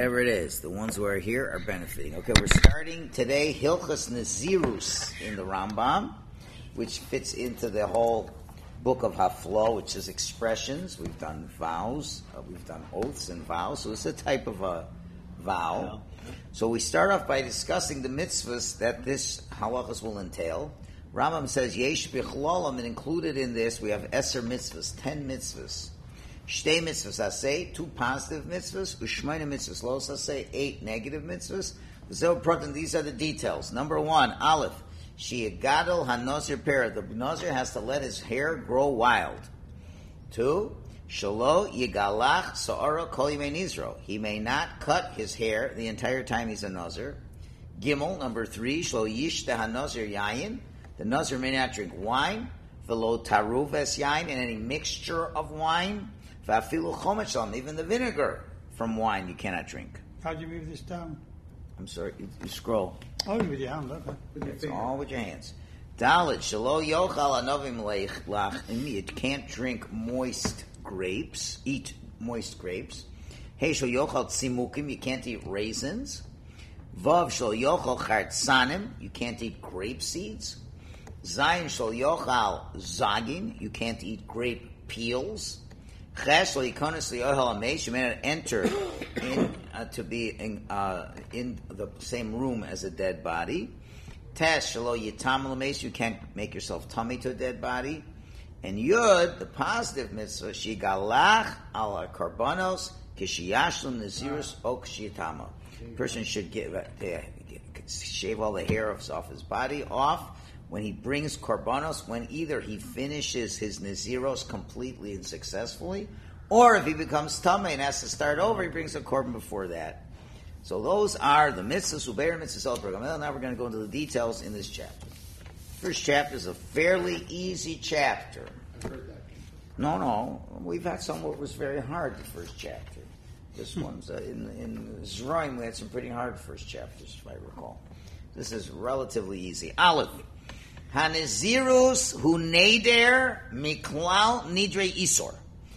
whatever it is. The ones who are here are benefiting. Okay, we're starting today Hilchos Nazirus in the Rambam, which fits into the whole book of Haflo, which is expressions. We've done vows, we've done oaths and vows. So it's a type of a vow. So we start off by discussing the mitzvahs that this halachas will entail. Rambam says, Yesh bichlalam, and included in this we have Eser mitzvahs, 10 mitzvahs. Shtei mitzvahs asay, 2 positive mitzvahs. Ushmayna mitzvahs los asay, 8 negative mitzvahs. These are the details. Number 1, Aleph. She'egadol hanozir pera. The nazir has to let his hair grow wild. 2, Shalo yigalach sa'ara kol yimei nizro. He may not cut his hair the entire time he's a nazir. Gimel, number 3, Shlo yishte hanozir yayin. The nazir may not drink wine. Velo taruv es yayin, and any mixture of wine. Va'afilu chomet shalom, even the vinegar from wine you cannot drink. How'd you move this down? I'm sorry, you scroll. Oh, with your hand, okay. It's all with your hands. Dalit, shalo yochal anovim lach. You can't drink moist grapes. Eat moist grapes. Hey, shal yochal tzimukim. You can't eat raisins. Vav shal yochal chartzanim. You can't eat grape seeds. Zayin shal yochal zagin. You can't eat grape peels. Ches shal yikonis liyohel amesh. You may not enter to be in the same room as a dead body. Tes shalo yitam l'meis, you can't make yourself tummy to a dead body. And Yud, the positive mitzvah, shigalach ala karbanos kishiyashlim nazirus ok shiyatama. Person should shave all the hair off his body off when he brings karbanos, when either he finishes his naziros completely and successfully, or if he becomes tummy and has to start over, he brings a korban before that. So those are the mitzvahs, ubeir mitzvahs, el. Now we're going to go into the details in this chapter. First chapter is a fairly easy chapter. I've heard that. No. We've had some where it was very hard, the first chapter. This one's, in Zroim, we had some pretty hard first chapters, if I recall. This is relatively easy. Aleph. Hanezirus hu neder miklal nidre isor.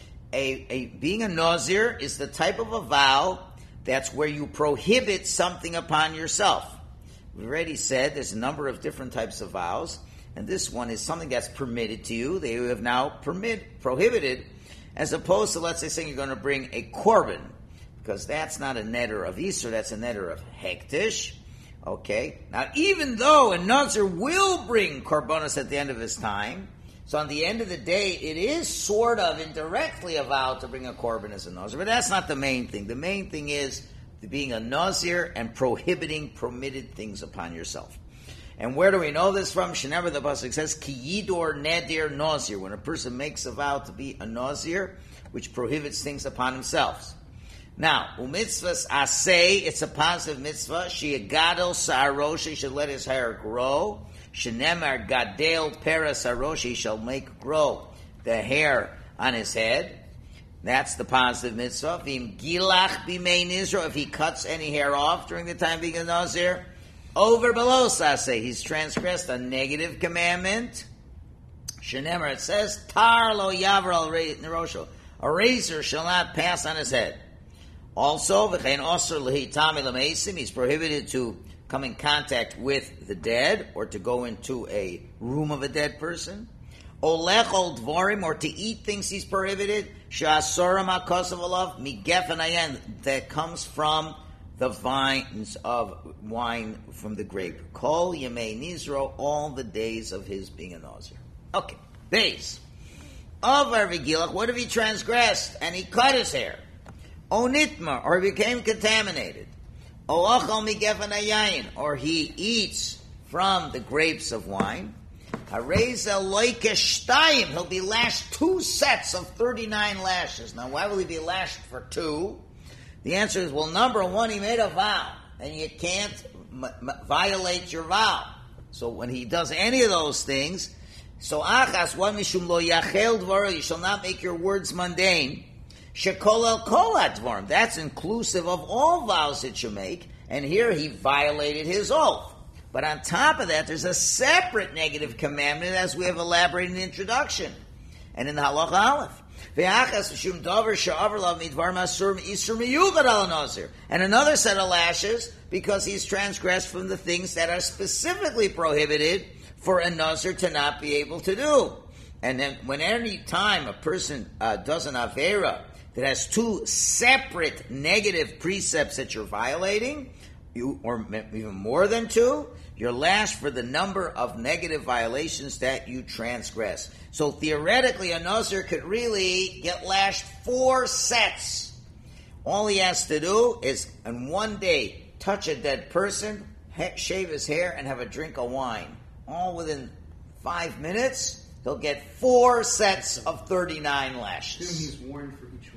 Being a nazir is the type of a vow that's where you prohibit something upon yourself. We've already said there's a number of different types of vows, and this one is something that's permitted to you. They have now prohibited, as opposed to, let's say, saying you're going to bring a korban, because that's not a neder of Isur, that's a neder of Hektish. Okay? Now, even though a nazir will bring korbanos at the end of his time, so on the end of the day, it is sort of indirectly a vow to bring a korban as a nazir, but that's not the main thing. The main thing is being a nazir and prohibiting permitted things upon yourself. And where do we know this from? Shenever the pasuk says, Ki yidor nedir nazir, when a person makes a vow to be a nazir, which prohibits things upon himself. Now, umitzvahs asay, it's a positive mitzvah. She'egadol sa'arosh, he should let his hair grow. Shenemar gadel peras harosh, he shall make grow the hair on his head. That's the positive mitzvah. Vim gilach b'mei nizro, if he cuts any hair off during the time being a nazir. Over below saseh, he's transgressed a negative commandment. Shenemar, it says, tar lo yavar al nerosho, a razor shall not pass on his head. Also, v'chein osur lehitami l'meisim, he's prohibited to come in contact with the dead, or to go into a room of a dead person. Olech ol dvorim, or to eat things he's prohibited. She'asorim ha'kosav alav migefen ayen, that comes from the vines of wine from the grape. Kol yemei nizro, all the days of his being a nazir. Okay, base. Avar v'gilach, what if he transgressed and he cut his hair? O nitmar, or he became contaminated. O achal migefen ayin, or he eats from the grapes of wine. Hareza loikesh shtayim, he'll be lashed 2 sets of 39 lashes. Now, why will he be lashed for 2? The answer is, well, number 1, he made a vow, and you can't violate your vow. So when he does any of those things, so achas, one mishum lo yachel dvaro, you shall not make your words mundane. Shekol el kol advarim, that's inclusive of all vows that you make, and here he violated his oath. But on top of that, there's a separate negative commandment, as we have elaborated in the introduction, and in the Halacha Aleph. And another set of lashes because he's transgressed from the things that are specifically prohibited for a nazir to not be able to do. And then when any time a person does an avera that has two separate negative precepts that you're violating, or even more than two, you're lashed for the number of negative violations that you transgress. So theoretically, a nazir could really get lashed 4 sets. All he has to do is, in one day, touch a dead person, shave his hair, and have a drink of wine. All within 5 minutes, he'll get 4 sets of 39 lashes. Then he's warned for each one.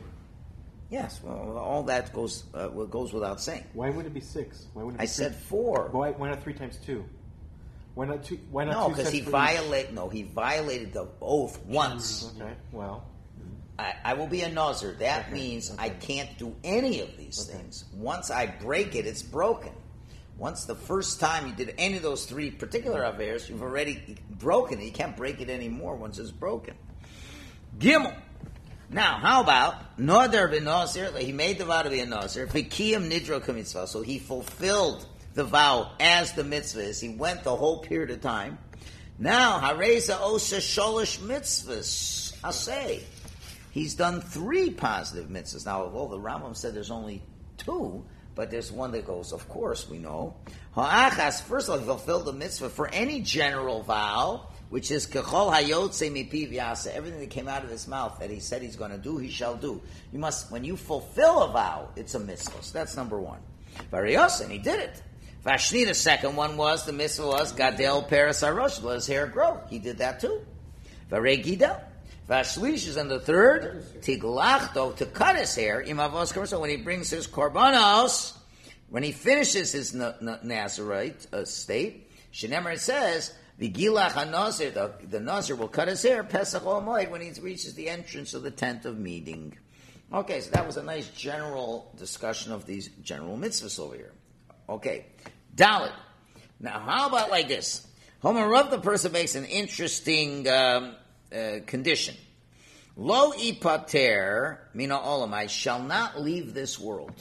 Yes, well, all that goes without saying. Why would it be 6? Why would it be I said 4. Why not 3 times 2? Why not 2? Why not No, 2 because sets he violated the oath once. Okay, well. I will be a nazir. That means I can't do any of these things. Once I break it, it's broken. Once the first time you did any of those 3 particular averes, you've already broken it. You can't break it anymore once it's broken. Gimel. Now, how about Nodar ben Nazir? He made the vow to be a Nazir. V'kiyam nidro k'mitzvah. So he fulfilled the vow as the mitzvah is. He went the whole period of time. Now, hareza osa sholish mitzvahs. I say, he's done 3 positive mitzvahs. Now, the Rambam said there's only 2, but there's one that goes, of course, we know. Ha'achas, first of all, he fulfilled the mitzvah for any general vow, which is kechol hayotze mipiv yaseh. Everything that came out of his mouth that he said he's going to do, he shall do. You must, when you fulfill a vow, it's a mitzvah. So that's number 1. Varios, and he did it. Vashni, the second one was, the mitzvah was gadel peres harosh, let his hair grow. He did that too. Varegida. Vashlish is in the third, tiglachto, to cut his hair, imavos korban. So when he brings his korbanos, when he finishes his Nazarite state, Shenemer, it says, Vigilach HaNazir, the Nazir will cut his hair, Pesach Ol Moed, when he reaches the entrance of the tent of meeting. Okay, so that was a nice general discussion of these general mitzvahs over here. Okay, Dalit. Now, how about like this? Homer Rav, the person makes an interesting condition. Lo ipater mina olam, I shall not leave this world.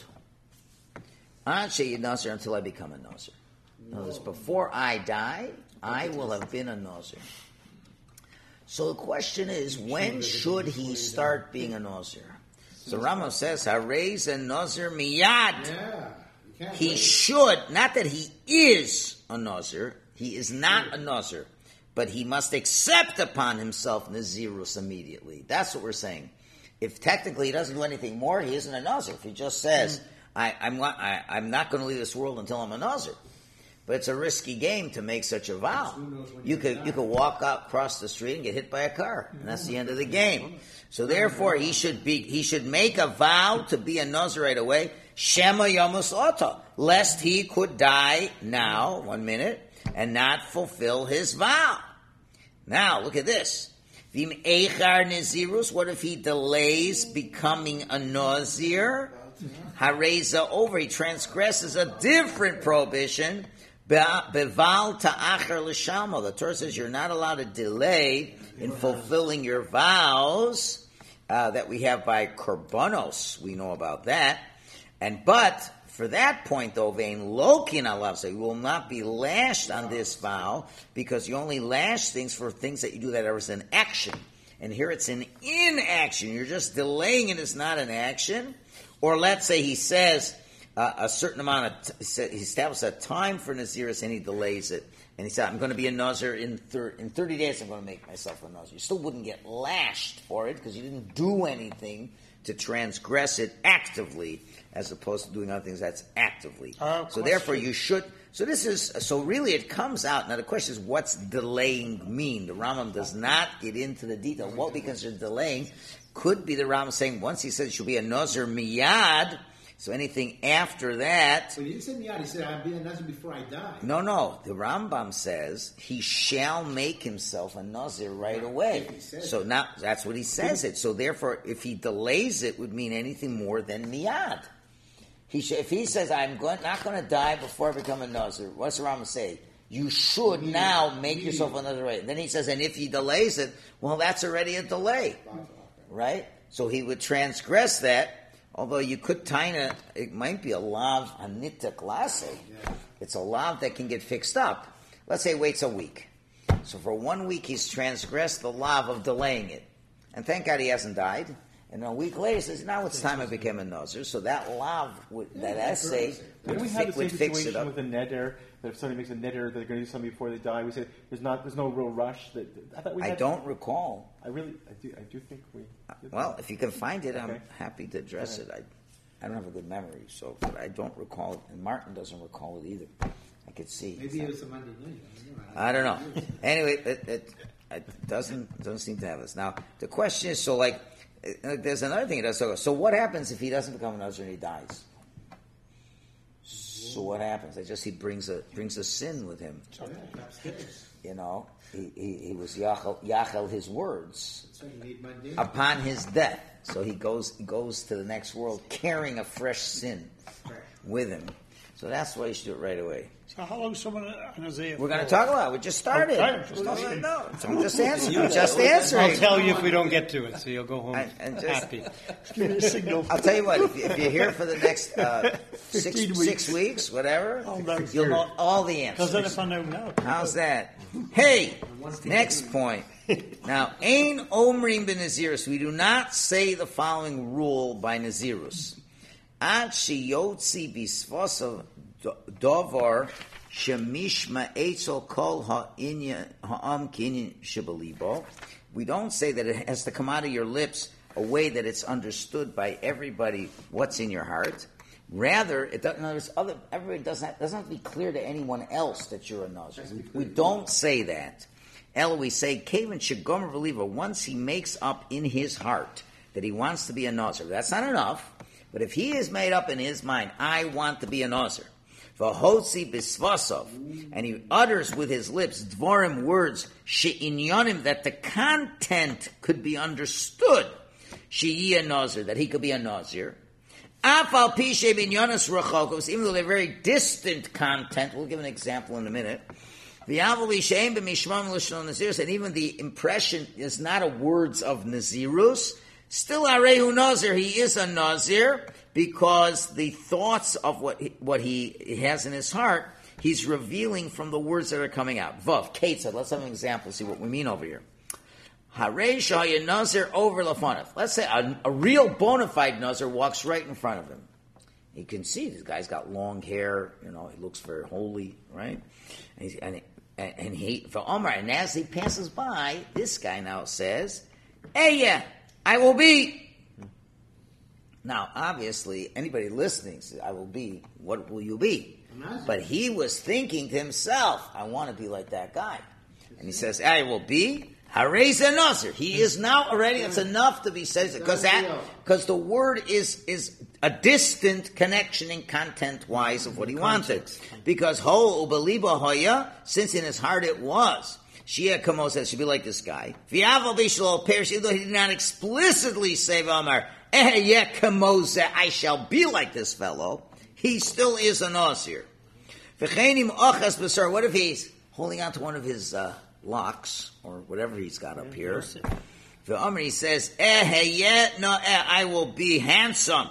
Until I become a Nazir. In other words, before I die, I will have been a Nazir. So the question is, when should he start being a Nazir? So Rambam says, Harez and Nazir miyad. He should, not that he is a Nazir, he is not a Nazir, but he must accept upon himself Nazirus immediately. That's what we're saying. If technically he doesn't do anything more, he isn't a Nazir. If he just says, I'm not going to leave this world until I'm a Nazir. But it's a risky game to make such a vow. You could walk out across the street and get hit by a car, and that's the end of the game. So therefore, he should make a vow to be a Nazir right away. Shema Yamus Ota, lest he could die now, 1 minute, and not fulfill his vow. Now look at this. Vim Eichar Nazirus. What if he delays becoming a Nazir? Hareza over. He transgresses a different prohibition. Beval ta'achar l'shama. The Torah says you're not allowed to delay in fulfilling your vows that we have by korbanos. We know about that. But for that point, though, vein lokin alav, so you will not be lashed on this vow because you only lash things for things that you do that are in action. And here it's an inaction. You're just delaying it. It's not an action. Or let's say he says a certain amount of, he establishes a time for Naziris and he delays it. And he said, I'm going to be a Nazir in 30 days, I'm going to make myself a Nazir. You still wouldn't get lashed for it because you didn't do anything to transgress it actively as opposed to doing other things that's actively. So therefore you should, so really it comes out. Now the question is, what's delaying mean? The Rambam does not get into the detail. What we consider delaying could be the Rambam saying, once he said it should be a Nazir miyad, so anything after that... But he didn't say miyad, he said, I'll be a Nazir before I die. No. The Rambam says he shall make himself a Nazir right away. So now, that's what he says it. So therefore, if he delays it, would mean anything more than miyad. If he says, I'm not going to die before I become a Nazir, what's the Rambam say? You should now make yourself a Nazir right. Then he says, and if he delays it, well, that's already a delay. Right? So he would transgress that, although you could taina, it might be a lav anita klase. It's a lav that can get fixed up. Let's say he waits a week. So for 1 week he's transgressed the lav of delaying it. And thank God he hasn't died. And a week later he says, now it's time I became a nazir. So that lav, that essay, Didn't we have the same fix it situation up. with a neder? That if somebody makes a neder, they're going to do something before they die. We say there's no real rush. I thought we I had, don't recall. I do think we. did Well, that. if you can find it, I'm Okay. happy to address it. I don't have a good memory, so but I don't recall it, and Martin doesn't recall it either. I could see. Maybe it was a Monday night. I don't know. Anyway, it doesn't seem to have us. Now the question is, so like, there's another thing it does. So what happens if he doesn't become a Nazir and he dies? So what happens? He brings a sin with him. Upstairs. You know, he was yachel his words So he made Monday. upon his death. So he goes to the next world carrying a fresh sin with him. So that's why you should do it right away. So how long someone an Isaiah? We're going to talk about it. We just started. Okay, just asking. No, I'm just answering. I'm just answering. I'll tell you if we don't get to it, so you'll go home And just- happy. Give me a signal. I'll tell you what. If you're here for the next 15 6 weeks, whatever, I'll know. you'll know all the Because then answers. if I know now. How's that? Hey, next point. Now, Ein Omrim b'Nazirus. We do not say the following rule by Nazirus. Ad sheyotzi bisvasav davar shemishma etzel kol ha'am kinyan shebalibo. We don't say that it has to come out of your lips a way that it's understood by everybody what's in your heart. Rather, it doesn't. In other words, everybody doesn't have to be clear to anyone else that you're a Nazir. We don't say that. Ella, we say, Kavan Shagomer believer, once he makes up in his heart that he wants to be a Nazir. That's not enough. But if he is made up in his mind, I want to be a Nazir. V'hotzi bisvasov, and he utters with his lips dvorim words she'inyanim, that the content could be understood. She'yi a Nazir, that he could be a Nazir. Afal pishe binyanas rachokos, even though they're very distant content. We'll give an example in a minute. The avali she'em b'mishmam l'shon nazirus, and even the impression is not a words of nazirus. Still, arehu nazir, he is a nazir because the thoughts of what he has in his heart, he's revealing from the words that are coming out. Vav, Kate said, let's have an example, see what we mean over here. Harei shaya nazir over lafanov. Let's say a real bona fide nazir walks right in front of him. He can see this guy's got long hair, he looks very holy, right? And he, for Omar, and as he passes by, this guy now says, "Hey, yeah, I will be." Now, obviously, anybody listening says, "I will be." What will you be? But he was thinking to himself, "I want to be like that guy," and he says, "I will be." Harei Nazir. He is now already. It's enough to be said because the word is a distant connection in content wise of what he wanted. Because ho ubaliba hoya, since in his heart it was. Shia Kamo says should be like this guy. V'aval bishlo perish, even though he did not explicitly say V'amar yeah Kamo, I shall be like this fellow. He still is a Nazir. V'cheinim ochas b'sar. What if he's holding on to one of his locks or whatever he's got up here? The Amr, he says, I will be handsome.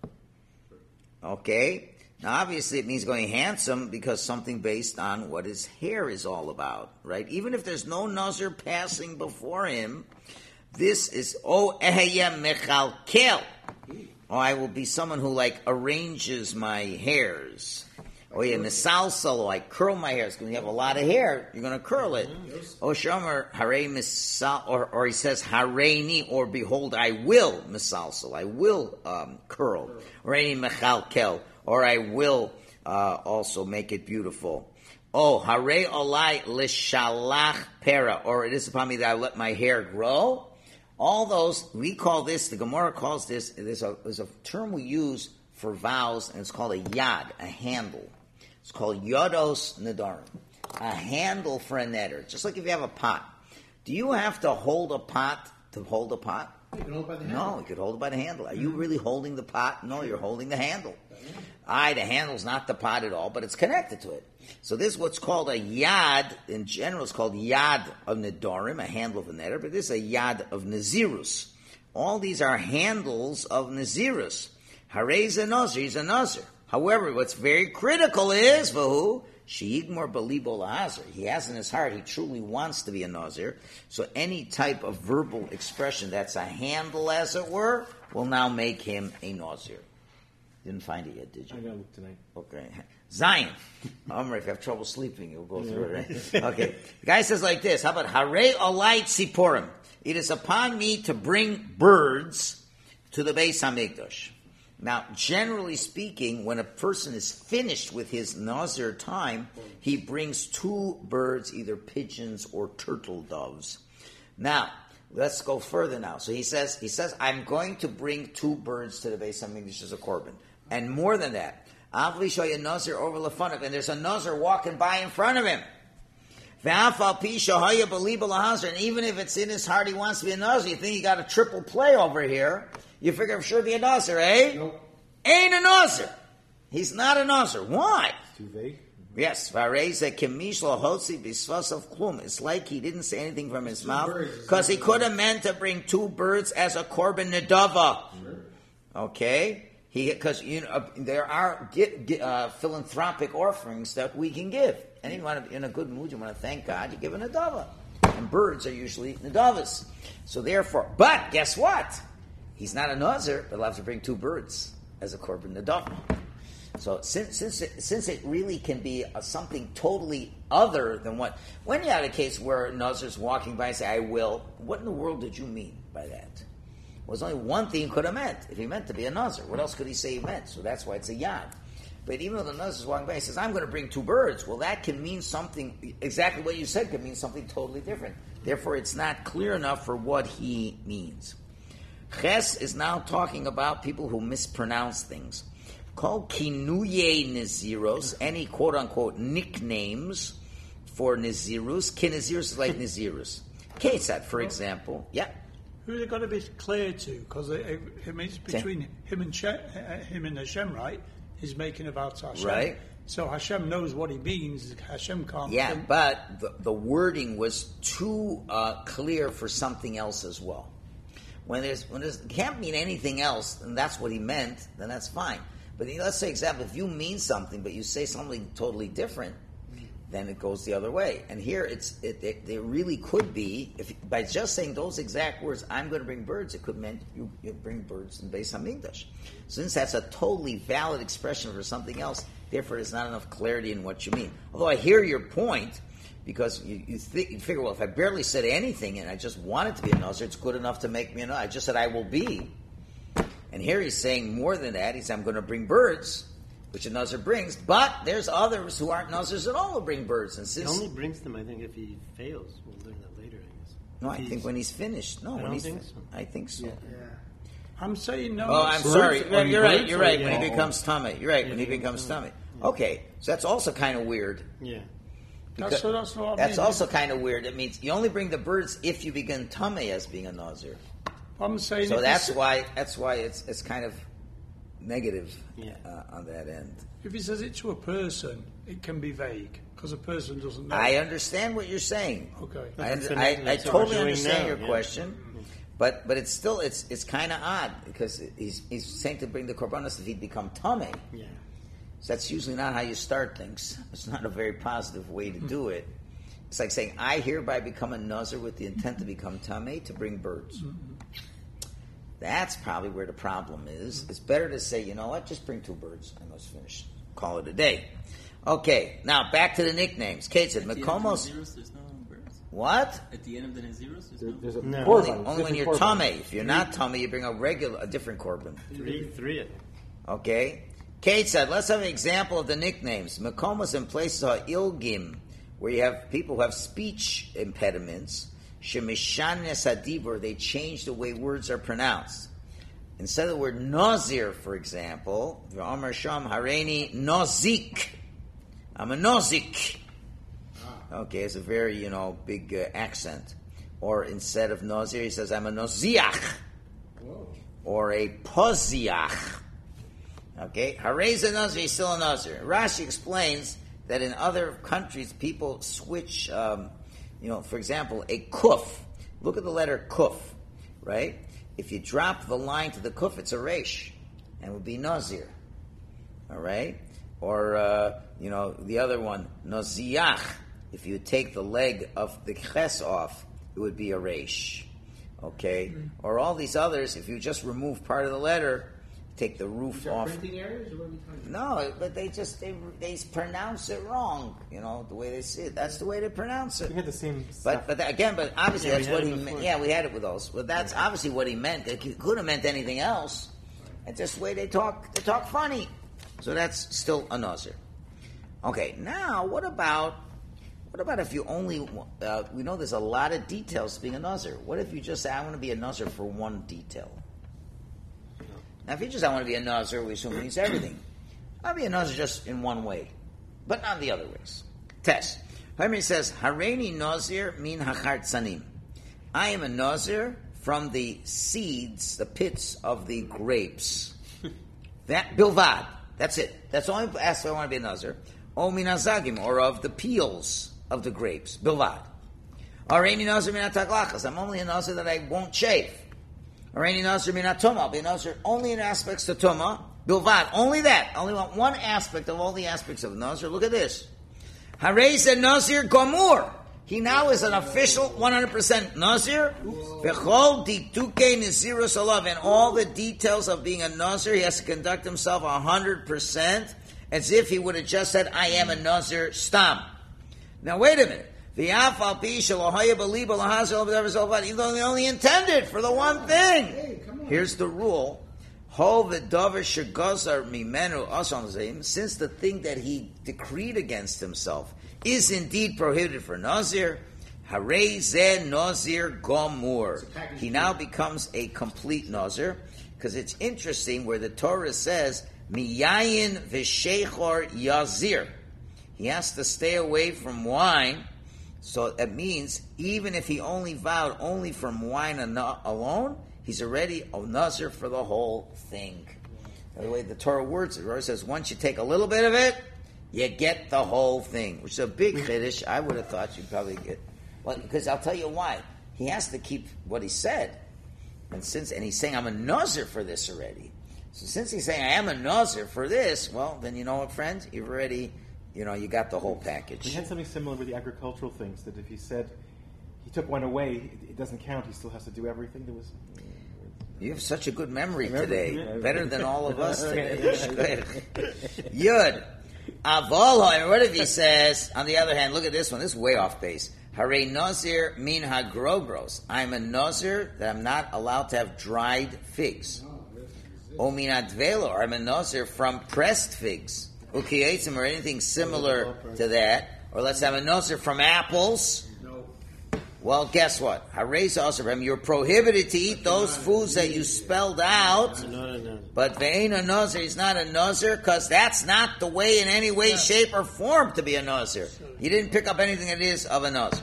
Okay. Now, obviously, it means going handsome because something based on what his hair is all about, right? Even if there's no Nazir passing before him, this is, mechalkel. I will be someone who, arranges my hairs. Oh yeah, misalsal, I curl my hair. When you have a lot of hair, you're going to curl it. Oh, shomer harei misal, or he says hareini, or behold, I will misalsal, I will curl. Or any mechalkel, or I will also make it beautiful. Oh, harei olai lishalach pera, or it is upon me that I let my hair grow. All those, we call this, the Gemara calls this, there's a term we use for vows, and it's called a yad, a handle. It's called yodos nedarim, a handle for a neder. Just like if you have a pot. Do you have to hold a pot to hold a pot? You can hold it by the handle. No, you could hold it by the handle. Are you really holding the pot? No, you're holding the handle. The handle's not the pot at all, but it's connected to it. So this is what's called a yad. In general, it's called yad of nedarim, a handle of a neder, but this is a yad of nazirus. All these are handles of Nazirus. Harez a Nazir, he's a Nazir. However, what's very critical is, Vahu, Sheigmor Balibo Lahazir. He has in his heart, he truly wants to be a Nazir. So any type of verbal expression that's a handle, as it were, will now make him a Nazir. Didn't find it yet, did you? I gotta look tonight. Okay. Zion. Omar, if you have trouble sleeping, you'll go through it, right? Okay. The guy says like this, how about Hare Olai Tziporim? It is upon me to bring birds to the Beis HaMikdash. Now, generally speaking, when a person is finished with his Nazir time, he brings 2 birds, either pigeons or turtle doves. Now, let's go further now. So he says, I'm going to bring 2 birds to the Beis HaMikdash as a korban. And more than that, Avli shoya Nazir over Lefanov, and there's a Nazir walking by in front of him. And even if it's in his heart he wants to be a Nazir, you think he got a triple play over here, you figure sure be a Nazir, eh? Nope. Ain't a Nazir. He's not a Nazir. Why? Too vague. Yes, it's like he didn't say anything from his mouth birds. because he could have meant to bring 2 birds as a korban nedava. Sure. Okay, because there are philanthropic offerings that we can give. And you want to, in a good mood, you want to thank God, you give a nedava, and birds are usually nedavas. So therefore, but guess what? He's not a Nazir, but he'll have to bring 2 birds as a korban nedava. So since it really can be something totally other than what, when you had a case where a Nazir's walking by and say, I will, what in the world did you mean by that? Well, there's only one thing he could have meant, if he meant to be a Nazir. What else could he say he meant? So that's why it's a yad. But even though the Nazir's walking by and says, I'm going to bring 2 birds, well, that can mean something, exactly what you said could mean something totally different. Therefore, it's not clear enough for what he means. Ches is now talking about people who mispronounce things. Called kinuye niziros, any quote-unquote nicknames for nizirus. Kinizirus is like nizirus. Kesat, for example. Yeah. Who's it got to be clear to? Because it's between him and Hashem, right? He's making about Hashem. Right. So Hashem knows what he means. Hashem can't. Yeah, but the wording was too clear for something else as well. When there's can't mean anything else, and that's what he meant, then that's fine. But let's say, example, if you mean something, but you say something totally different, then it goes the other way. And here, there really could be, by just saying those exact words, I'm going to bring birds, it could mean you bring birds in Beis HaMikdash. Since that's a totally valid expression for something else, therefore there's not enough clarity in what you mean. Although I hear your point, because you figure, well, if I barely said anything and I just wanted to be a Nazir, it's good enough to make me a Nazir. I just said I will be. And here he's saying more than that. He said, I'm going to bring birds, which a Nazir brings, but there's others who aren't Nazirs at all who bring birds. And since, he only brings them, I think, if he fails. We'll learn that later, I guess. no, I think when he's finished. No, I when don't he's think so. I think so. Yeah. I'm saying no. Oh, I'm Birds- sorry. on You're right. birds You're or right. yeah. When he becomes tummy. You're right. When he becomes tummy. Okay, so that's also kind of weird. Yeah. That's what I That's mean. also kind of weird. It means you only bring the birds if you begin tummy as being a Nazir. I'm saying. So if that's he- why it's kind of negative Yeah. on that end. If he says it to a person, it can be vague because a person doesn't know. I understand what you're saying. Okay. I That's what totally we're doing understand now, your yeah. question, but it's still it's kind of odd because he's saying to bring the korbanos if he'd become tummy. Yeah. So that's usually not how you start things. It's not a very positive way to do it. It's like saying, I hereby become a Nazir with the intent to become Tameh to bring birds. That's probably where the problem is. It's better to say, you know what, just bring 2 birds. I must finish. Call it a day. Okay, now back to the nicknames. Kate said, At the end of the Makomos. Naziros, there's no birds. What? At the end of the Naziros, there's no There's a No. korban. Only when you're Tameh. If you're not Tameh, you bring a different korban. Three, I think. Okay. Kate said, let's have an example of the nicknames. Makomos in places are ilgim, where you have people who have speech impediments. Shemishan nesadibur, they change the way words are pronounced. Instead of the word Nazir, for example, V'amar Sham Hareini Nozik. I'm a Nozik. Okay, it's a very, big accent. Or instead of Nazir, he says, I'm a Noziach. Or a Poziach. Okay, Hareza Nazir is still a Nazir. Rashi explains that in other countries, people switch, for example, a kuf. Look at the letter kuf, right? If you drop the line to the kuf, it's a resh, and it would be nazir. All right? Or, the other one, noziach. If you take the leg of the ches off, it would be a resh. Okay? Or all these others, if you just remove part of the letter, take the roof off. Printing errors, or what are we talking about? No, but they pronounce it wrong. The way they see it. That's the way they pronounce it. We had the same But obviously that's what he meant. Yeah, we had it with those. But that's obviously what he meant. It could have meant anything else. It's just the way they talk. They talk funny. So that's still a nazir. Okay, now what about if you only? We know there's a lot of details to being a nazir. What if you just say, I want to be a nazir for one detail? Now, if you just I want to be a nazir, we assume it means everything. I'll be a nazir just in one way, but not the other ways. Test. Harmony says, Hareini nazir min hachar tzanim. I am a nazir from the seeds, the pits of the grapes. That bilvad. That's it. That's all I asked if I want to be a nazir. O min hazagim, or of the peels of the grapes. Bilvad. Hareini nazir min hataglachas. I'm only a nazir that I won't shave. Hareini nazir min hatuma. I'll be a nazir only in aspects to tuma. Bilvad. Only that. I only want one aspect of all the aspects of nazir. Look at this. Harei said nazir gomur. He now is an official 100% nazir. V'chol dituke nizirus alav. And all the details of being a nazir, he has to conduct himself 100%, as if he would have just said, I am a nazir, stam. Now wait a minute. Even though they only intended for the one thing. Here's the rule. Since the thing that he decreed against himself is indeed prohibited for nazir, harei zeh nazir gomur. He now becomes a complete nazir, because it's interesting where the Torah says miyayin v'sheichor yazir. He has to stay away from wine. So it means even if he only vowed only from wine alone, he's already a nazir for the whole thing. The way the Torah words it, the Torah says once you take a little bit of it, you get the whole thing, which is a big chiddush. I would have thought you'd probably get, well, because I'll tell you why. He has to keep what he said, and he's saying I'm a nazir for this already. So since he's saying I am a nazir for this, well, then you know what, friends, you've already, you got the whole package. We had something similar with the agricultural things, that if he said he took one away, it doesn't count. He still has to do everything. There was. You have such a good memory today, better than all of us today. Yud. Avol, and what if he says, on the other hand, look at this one, this is way off base. Harei nazir min hagrogros. I'm a nazir that I'm not allowed to have dried figs. O min advelo, I'm a nazir from pressed figs. Ukiyaitzim, or anything similar to that. Or let's have a nazir from apples. Well, guess what? Harei also, you're prohibited to eat those foods that you spelled out. But ve'ein a nazir, he's not a nazir, because that's not the way in any way, shape, or form to be a nazir. He didn't pick up anything that is of a nazir.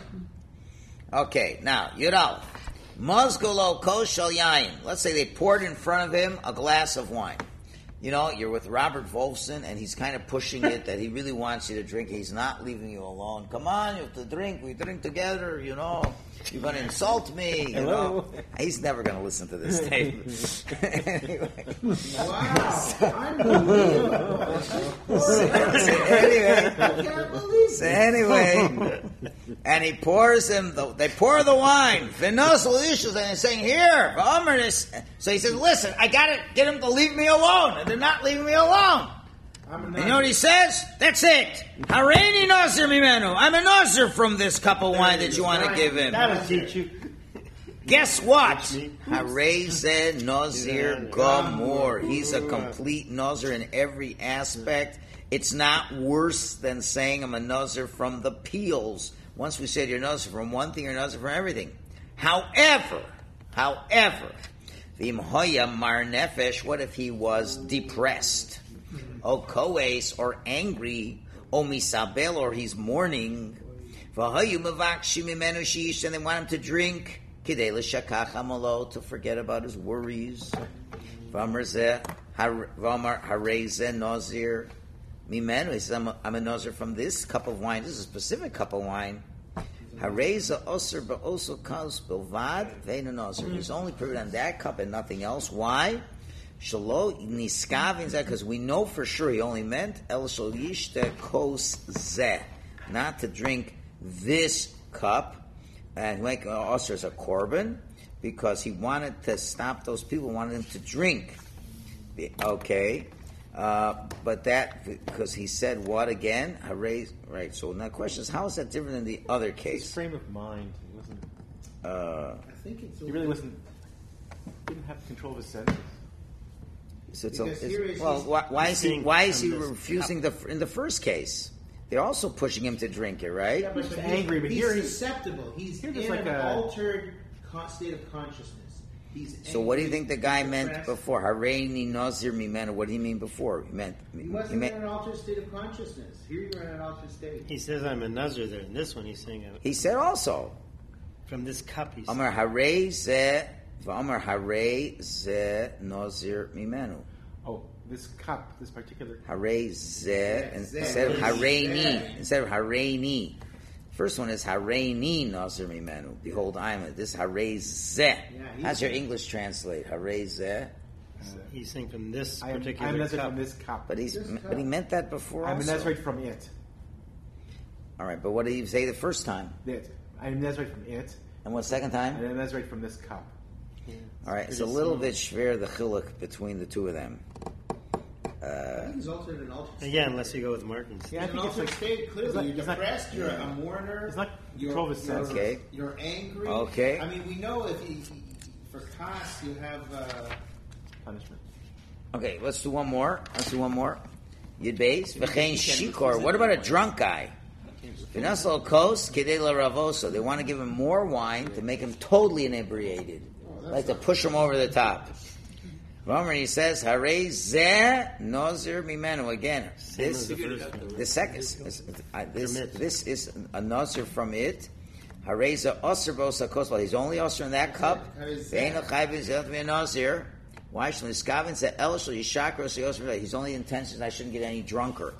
Okay, now, Yud Aleph. Mazgolo kol shel yayin. Let's say they poured in front of him a glass of wine. You're with Robert Wolfson, and he's kind of pushing it that he really wants you to drink. He's not leaving you alone. Come on, you have to drink. We drink together, You're going to insult me, Hello. He's never going to listen to this tape. Anyway. So anyway, and he pours him, they pour the wine. Finosal issues, and he's saying, here, so he says, listen, I got to get him to leave me alone. And they're not leaving me alone. And you know what he says? That's it. Hareini nazir mimenu. I'm a nazir from this cup of wine that you want to give him. That'll teach you. Guess what? Harei zeh nazir gomur. He's a complete nazir in every aspect. It's not worse than saying I'm a nazir from the peels. Once we said you're nazir from one thing, you're nazir from everything. However, v'im hoya mar nefesh, what if he was depressed? O koes, or angry, o misabel, or he's mourning. V'hayu mevakshim mimenu sheish, and they want him to drink. Kidei l'shakach hamalo, to forget about his worries. V'amar harei zeh nazir mimenu. He says, I'm a nazir from this cup of wine. This is a specific cup of wine. Hareza osir ba'oso kaz bilvad ve'ena nazir. He's only prohibited on that cup and nothing else. Why? Shalo niskavin zeh, because we know for sure he only meant el shal yishte kos zeh, not to drink this cup and make osir as a korban, because he wanted to stop those people, wanted them to drink. Okay. But that, because he said what again? Right. So now the question is, how is that different than the other case? His frame of mind. He wasn't. I think it's. He really wasn't. Didn't have control of his senses. So Because why is he refusing in the first case? They're also pushing him to drink it, right? Yeah, but He's angry, but he's here susceptible. He's here in there's like an a- altered state of consciousness. He's So what do you angry, think the guy he's meant depressed. before? Hareini nazir mimena. What do you mean before? He meant. He wasn't in an altered state of consciousness. Here you're in an altered state. He says I'm a nazir there. In this one, he's saying He said also. from this cup. He said, Amar harei zeh v'amar harei zeh nazir mimenu. Oh, this cup, this particular cup. Harei zeh Zeh. instead of hareini. Zeh. Instead of hareini. First one is hareini nazir mimenu. Behold, I am. This harei zeh. How's your English translate? Harei zeh. he's saying from this I'm particular Nazir cup. from this cup. But he meant that before. I'm a also. Nazirite from it. All right, but what did he say the first time? It. I'm a Nazirite from it. And what second time? And I'm a Nazirite from this cup. All right, it's a little bit schwer the chiluk between the two of them. I think he's altered in an altered state. Yeah, unless you go with Martin's. Yeah, I In an think it's altered like state, clearly, you're it's not- depressed, you're a mourner. It's not you're- control of his senses. Okay. You're angry. Okay. I mean, we know if for Kas, you have... Punishment. Okay, let's do one more. Yud Beis v'chein shikor. What about a drunk guy? V'nasal kos kedei laravoso. They want to give him more wine to make him totally inebriated, like to push him over the top. Romer, he says, "Harei zeh nazir mimenu." Again, this the second. This is a nazir from it. Harei zeh osir bosa kosla. He's only osir in that cup. Ve'ein l'chayvin zeh be a nazir. Why should the skavin say el shel yishakros yosir? His only intention is I shouldn't get any drunker.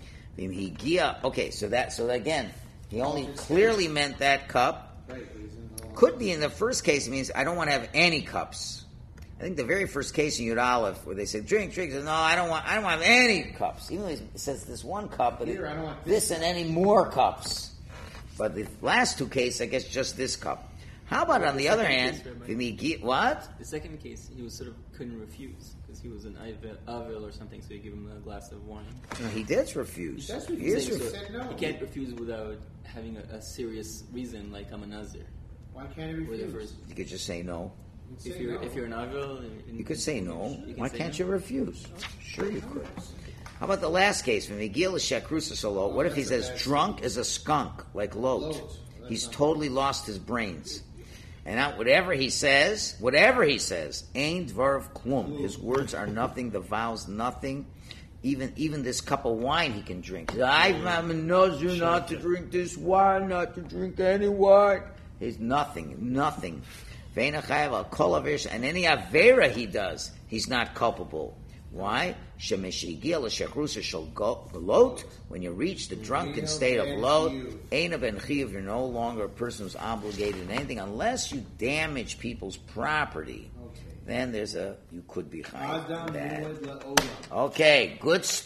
Okay, so again, he only clearly meant that cup. Could be in the first case, it means I don't want to have any cups. I think the very first case in Yud Aleph where they said drink, he said, no, I don't want to have any cups. Even though it says this one cup, but Here, I don't want this and any more cups. But the last two cases, I guess, just this cup. How about on the other hand, what? The second case, he was sort of couldn't refuse because he was an avil or something, so he gave him a glass of wine. No, he did refuse. That's what He he is said. refu- Said no. He can't refuse without having a serious reason, like I'm a nazir. Why can't he Or the refuse? first, You could just say no. Say if you're no. if you're an avil, You could say no. You can Why say can't no. you refuse? Sure you could. How about the last case? When Megillah Shakrusa Solo, what if he says drunk as a skunk, like Lot? He's totally lost his brains. And now whatever he says, ain't dvarav klum. His words are nothing, the vows nothing. Even this cup of wine he can drink. I'm a nazir not to drink this wine, not to drink any wine. He's nothing. And any avera he does, he's not culpable. Why? When you reach the drunken state of lot, you're no longer a person who's obligated in anything unless you damage people's property. Then you could be chayav. Okay, good stuff.